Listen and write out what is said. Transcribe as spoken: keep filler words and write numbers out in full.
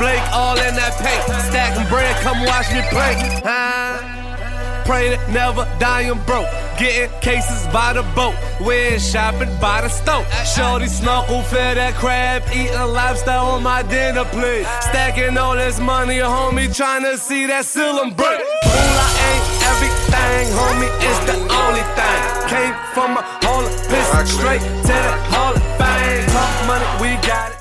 Blake, all in that paint. Stacking bread, come watch me play. Huh? Pray that never dying broke. Getting cases by the boat. We're shopping by the stove. Shorty snorkel, fed that crab. Eating lobster on my dinner plate. Stacking all this money, homie. Trying to see that ceiling break. Moolah ain't everything, homie. It's the only thing. Came from a hall of piss straight to the hall of fame. Talk money, we got it.